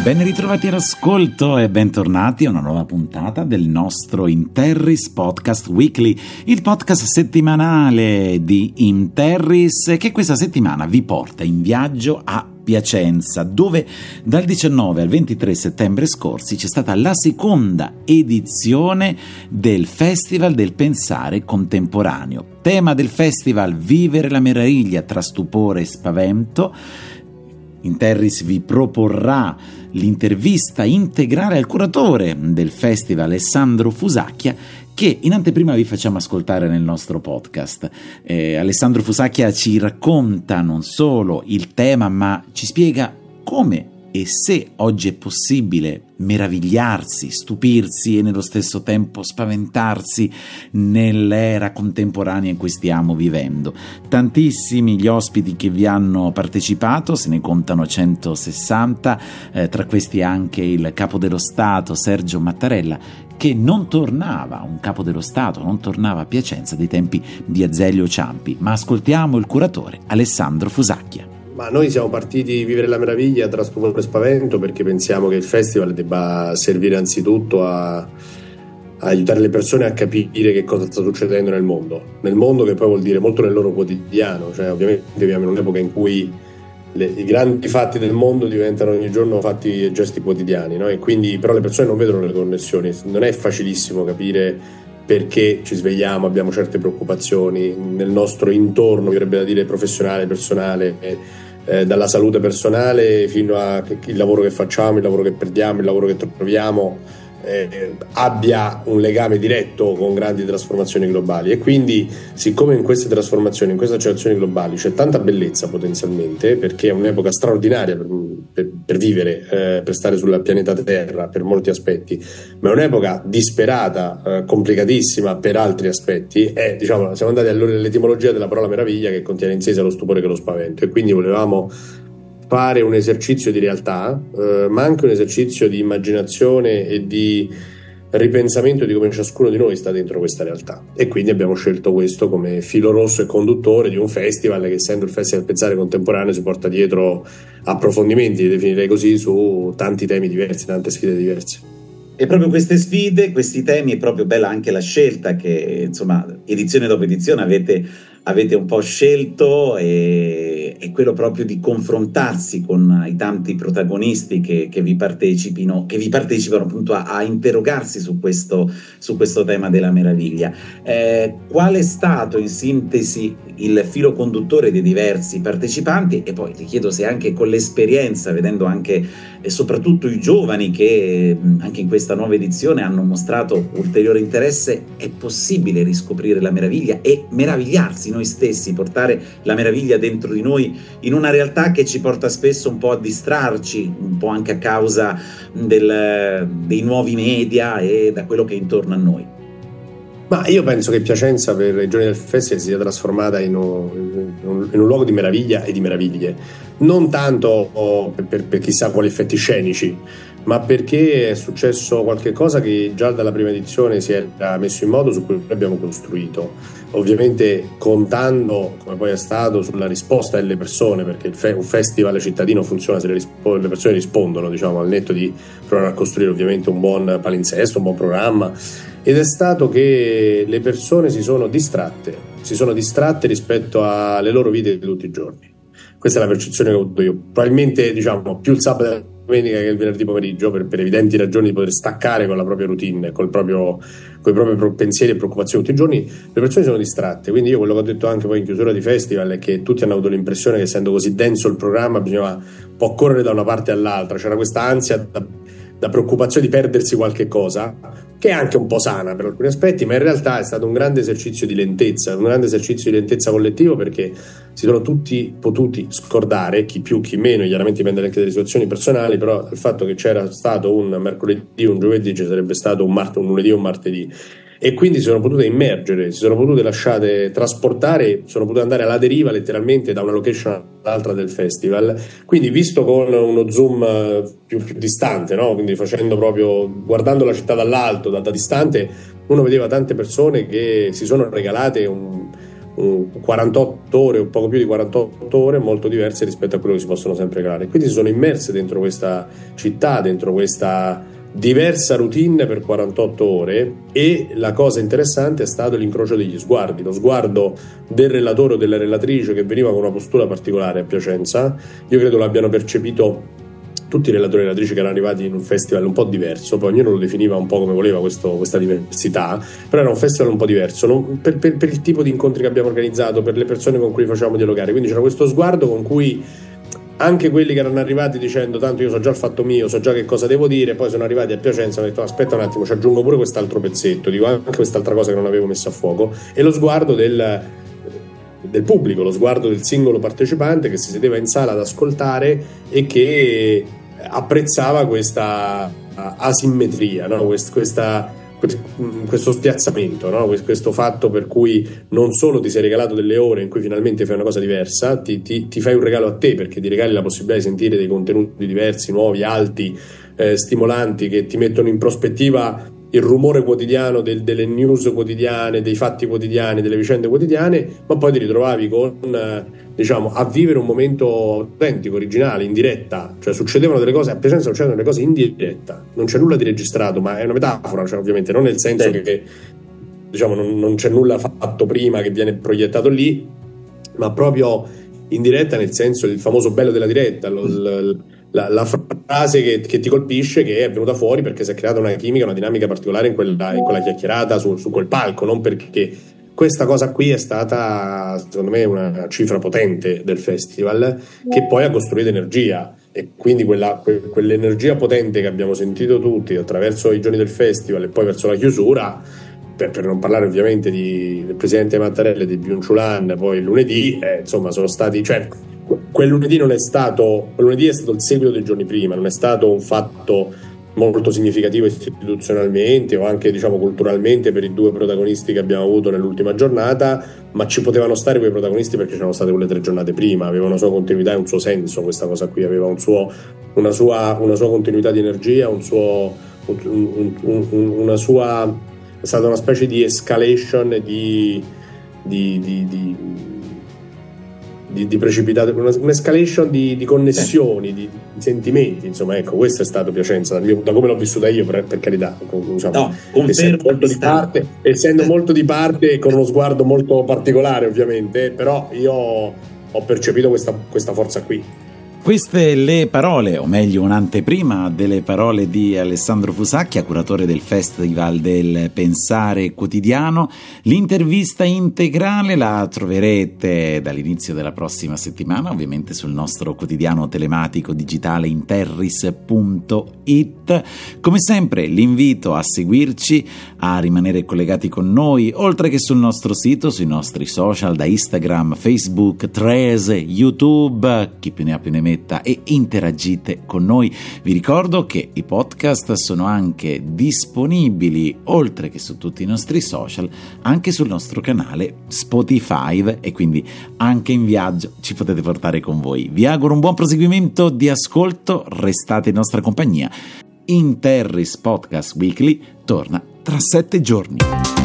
Ben ritrovati all'ascolto e bentornati a una nuova puntata del nostro Interris Podcast Weekly, il podcast settimanale di Interris che questa settimana vi porta in viaggio a Piacenza, dove dal 19 al 23 settembre scorsi c'è stata la seconda edizione del Festival del Pensare Contemporaneo. Tema del festival: vivere la meraviglia tra stupore e spavento. Interris vi proporrà l'intervista integrale al curatore del festival, Alessandro Fusacchia, che in anteprima vi facciamo ascoltare nel nostro podcast. Alessandro Fusacchia ci racconta non solo il tema, ma ci spiega come e se oggi è possibile meravigliarsi, stupirsi e nello stesso tempo spaventarsi nell'era contemporanea in cui stiamo vivendo. Tantissimi gli ospiti che vi hanno partecipato, se ne contano 160, tra questi anche il capo dello Stato Sergio Mattarella, che non tornava, un capo dello Stato non tornava a Piacenza dai tempi di Azeglio Ciampi. Ma ascoltiamo il curatore Alessandro Fusacchia. Ma noi siamo partiti Vivere la meraviglia tra stupore e spavento perché pensiamo che il festival debba servire anzitutto a aiutare le persone a capire che cosa sta succedendo nel mondo che poi vuol dire molto nel loro quotidiano. Cioè, ovviamente viviamo in un'epoca in cui i grandi fatti del mondo diventano ogni giorno fatti e gesti quotidiani, no? E quindi però le persone non vedono le connessioni. Non è facilissimo capire perché ci svegliamo, abbiamo certe preoccupazioni nel nostro intorno, mi verrebbe da dire professionale, personale, dalla salute personale fino al lavoro che facciamo, il lavoro che perdiamo, il lavoro che troviamo, abbia un legame diretto con grandi trasformazioni globali. E quindi, siccome in queste trasformazioni, in queste accelerazioni globali c'è tanta bellezza potenzialmente, perché è un'epoca straordinaria per vivere, per stare sul pianeta Terra per molti aspetti, ma è un'epoca disperata, complicatissima per altri aspetti. Diciamo, siamo andati all'etimologia della parola meraviglia, che contiene in sé sia lo stupore che lo spavento, e quindi volevamo fare un esercizio di realtà, ma anche un esercizio di immaginazione e di ripensamento di come ciascuno di noi sta dentro questa realtà. E quindi abbiamo scelto questo come filo rosso e conduttore di un festival che, essendo il Festival del Pensare Contemporaneo, si porta dietro approfondimenti, definirei così, su tanti temi diversi, tante sfide diverse. E proprio queste sfide, questi temi, è proprio bella anche la scelta che, insomma, edizione dopo edizione avete un po' scelto, è quello proprio di confrontarsi con i tanti protagonisti che vi partecipano appunto a interrogarsi su questo tema della meraviglia. Qual è stato in sintesi il filo conduttore dei diversi partecipanti? E poi ti chiedo se anche con l'esperienza, vedendo anche e soprattutto i giovani che anche in questa nuova edizione hanno mostrato ulteriore interesse, è possibile riscoprire la meraviglia e meravigliarsi noi stessi, portare la meraviglia dentro di noi in una realtà che ci porta spesso un po' a distrarci, un po' anche a causa dei nuovi media e da quello che è intorno a noi. Ma io penso che Piacenza, per i giorni del festival, si sia trasformata in un luogo di meraviglia e di meraviglie, non tanto per chissà quali effetti scenici, ma perché è successo qualche cosa che già dalla prima edizione si era messo in modo, su cui abbiamo costruito, ovviamente contando, come poi è stato, sulla risposta delle persone, perché un festival cittadino funziona se le persone rispondono, diciamo, al netto di provare a costruire ovviamente un buon palinsesto, un buon programma. Ed è stato che le persone si sono distratte rispetto alle loro vite di tutti i giorni. Questa è la percezione che ho avuto io, probabilmente, diciamo, più il sabato e la domenica che il venerdì pomeriggio, per evidenti ragioni di poter staccare con la propria routine, con i propri pensieri e preoccupazioni tutti i giorni. Le persone sono distratte, quindi io quello che ho detto anche poi in chiusura di festival è che tutti hanno avuto l'impressione che, essendo così denso il programma, bisognava un po' correre da una parte all'altra, c'era questa ansia da preoccupazione di perdersi qualche cosa, che è anche un po' sana per alcuni aspetti, ma in realtà è stato un grande esercizio di lentezza collettivo, perché si sono tutti potuti scordare, chi più chi meno, chiaramente dipende anche dalle situazioni personali, però il fatto che c'era stato un mercoledì, un giovedì, ci sarebbe stato un lunedì o un martedì, e quindi si sono potute immergere, si sono potute lasciate trasportare, sono potute andare alla deriva letteralmente da una location all'altra del festival, quindi visto con uno zoom più distante, no? Quindi facendo proprio, guardando la città dall'alto, da distante, uno vedeva tante persone che si sono regalate un 48 ore o poco più di 48 ore molto diverse rispetto a quello che si possono sempre creare. Quindi si sono immerse dentro questa città, dentro questa diversa routine per 48 ore, e la cosa interessante è stato l'incrocio degli sguardi, lo sguardo del relatore o della relatrice che veniva con una postura particolare a Piacenza. Io credo l'abbiano percepito tutti i relatori e relatrici che erano arrivati in un festival un po' diverso, poi ognuno lo definiva un po' come voleva questa diversità, però era un festival un po' diverso, per il tipo di incontri che abbiamo organizzato, per le persone con cui facevamo dialogare, quindi c'era questo sguardo con cui anche quelli che erano arrivati dicendo tanto io so già il fatto mio, so già che cosa devo dire, poi sono arrivati a Piacenza e hanno detto aspetta un attimo, ci aggiungo pure quest'altro pezzetto, dico anche quest'altra cosa che non avevo messo a fuoco, e lo sguardo del pubblico, lo sguardo del singolo partecipante che si sedeva in sala ad ascoltare e che apprezzava questa asimmetria, no? Questo spiazzamento, no? Questo fatto per cui non solo ti sei regalato delle ore in cui finalmente fai una cosa diversa, ti fai un regalo a te, perché ti regali la possibilità di sentire dei contenuti diversi, nuovi, alti, stimolanti, che ti mettono in prospettiva il rumore quotidiano delle news quotidiane, dei fatti quotidiani, delle vicende quotidiane, ma poi ti ritrovavi con a vivere un momento autentico, originale, in diretta. Cioè succedevano delle cose, a Piacenza succedono delle cose in diretta, non c'è nulla di registrato, ma è una metafora, cioè, ovviamente non nel senso che non c'è nulla fatto prima che viene proiettato lì, ma proprio in diretta, nel senso, il famoso bello della diretta, la frase che ti colpisce, che è venuta fuori perché si è creata una chimica, una dinamica particolare in quella chiacchierata su quel palco, non perché questa cosa qui è stata, secondo me, una cifra potente del festival, che poi ha costruito energia, e quindi quell'energia potente che abbiamo sentito tutti attraverso i giorni del festival e poi verso la chiusura, per non parlare ovviamente del presidente Mattarella e di Byung-Chul, poi il lunedì, insomma, sono stati, cioè, quel lunedì è stato il seguito dei giorni prima, non è stato un fatto molto significativo istituzionalmente o anche culturalmente per i due protagonisti che abbiamo avuto nell'ultima giornata, ma ci potevano stare quei protagonisti perché c'erano state quelle 3 giornate prima, aveva una sua continuità e un suo senso. Questa cosa qui aveva una sua continuità di energia, è stata una specie di escalation di precipitato, un'escalation di connessioni, di sentimenti, insomma, ecco, questo è stato Piacenza, da come l'ho vissuta io, per carità, essendo molto di parte e con uno sguardo molto particolare, ovviamente, però io ho percepito questa forza qui. Queste le parole, o meglio un'anteprima delle parole di Alessandro Fusacchia, curatore del Festival del Pensare Quotidiano. L'intervista integrale la troverete dall'inizio della prossima settimana, ovviamente sul nostro quotidiano telematico digitale interris.it. Come sempre l'invito a seguirci, a rimanere collegati con noi, oltre che sul nostro sito, sui nostri social, da Instagram, Facebook, Threads, YouTube, chi più ne ha più ne metta, e interagite con noi. Vi ricordo che i podcast sono anche disponibili, oltre che su tutti i nostri social, anche sul nostro canale Spotify, e quindi anche in viaggio ci potete portare con voi. Vi auguro un buon proseguimento di ascolto, restate in nostra compagnia. Interris Podcast Weekly torna tra 7 giorni.